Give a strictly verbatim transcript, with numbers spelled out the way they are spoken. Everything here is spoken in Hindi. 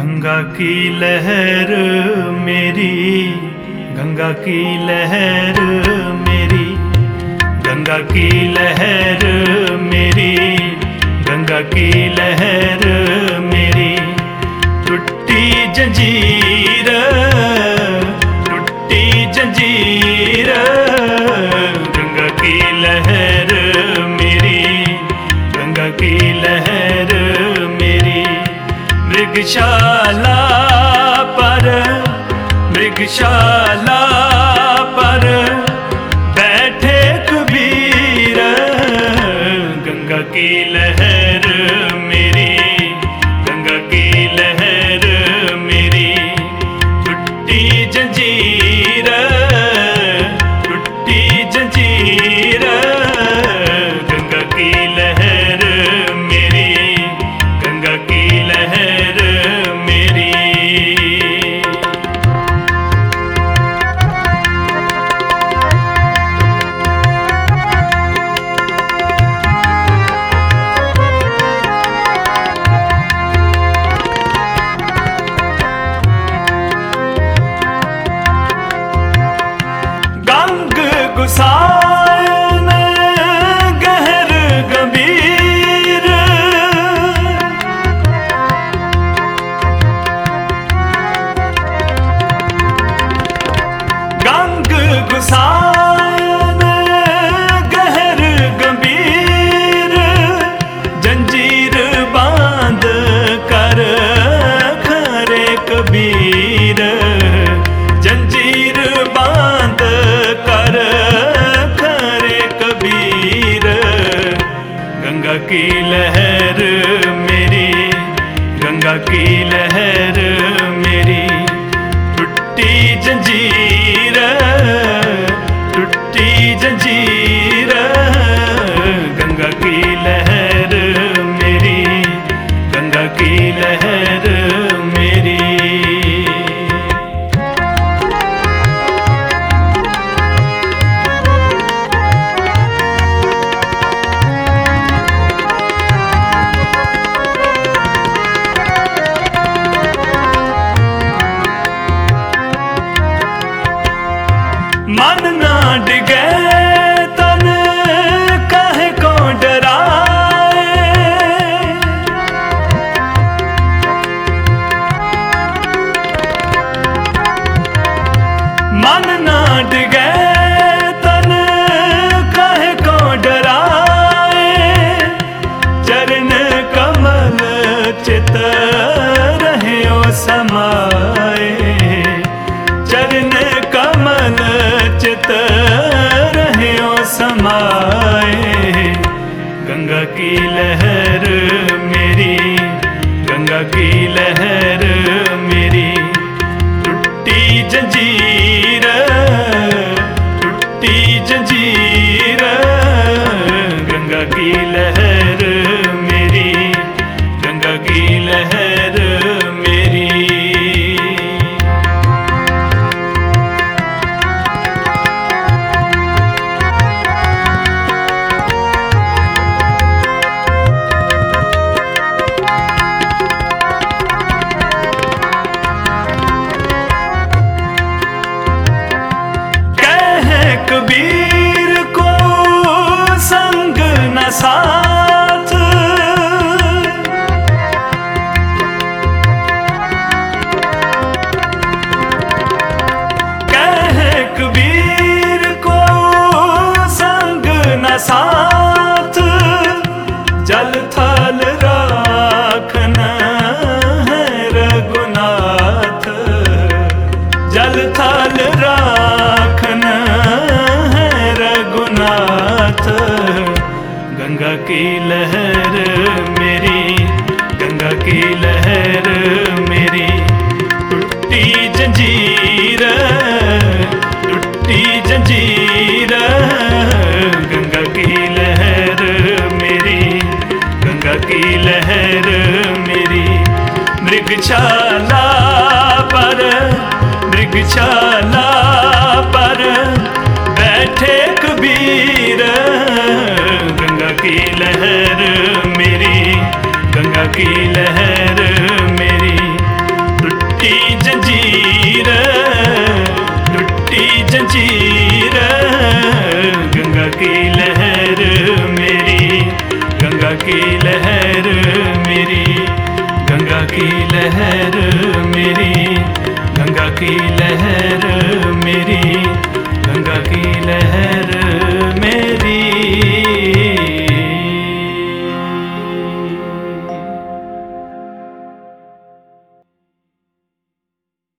गंगा की लहर मेरी, गंगा की लहर मेरी, गंगा की लहर मेरी, गंगा की लहर मेरी। टूटी जंजीर, टूटी जंजीर, गंगा की लहर मेरी, गंगा की लहर मेरी। मृगशाला पर, मृगशाला पर बैठे कबीर, गंगा की लहर मेरी, गंगा की लहर मेरी। टूटी जंजीर, टूटी जंजीर, गंगा की लहर मेरी, गंगा की लहर मेरी। गंग गुसायन गहर गंभीर, गंग गुसायन गहर गंभीर। जंजीर बांध कर खरे कबीर, जंजीर बांध कर खरे कबीर। गंगा की लहर मेरी, गंगा की लहर मेरी। टूटी जंजीर, टूटी जंजीर, गंगा की लहर मेरी, गंगा की लहर मेरी। मन ना डिगे तन काहे को डराए, मन ना डिगे तन काहे को डराए। चरण कमल चित रहे ओ समाए, चरण कमल चित रहे ओ समाए। गंगा की लहर मेरी, गंगा की लहर मेरी। टूटी जंजीर, टूटी जंजीर, गंगा की लहर मेरी, गंगा की लहर मेरी। कबीर को संग न साथ, कहे कबीर को संग न साथ। जल थल राखन है रघुनाथ, जल थल राखन रघुनाथ। गंगा की लहर मेरी, गंगा की लहर मेरी। टूटी जंजीर, टूटी जंजीर, गंगा की लहर मेरी, गंगा की लहर मेरी। मृगशाला पर, मृगशाला पर बैठे कबीर, गंगा की लहर मेरी, गंगा की लहर मेरी। जंजीर, गंगा की लहर मेरी, गंगा की लहर मेरी, गंगा की लहर मेरी, गंगा की लहर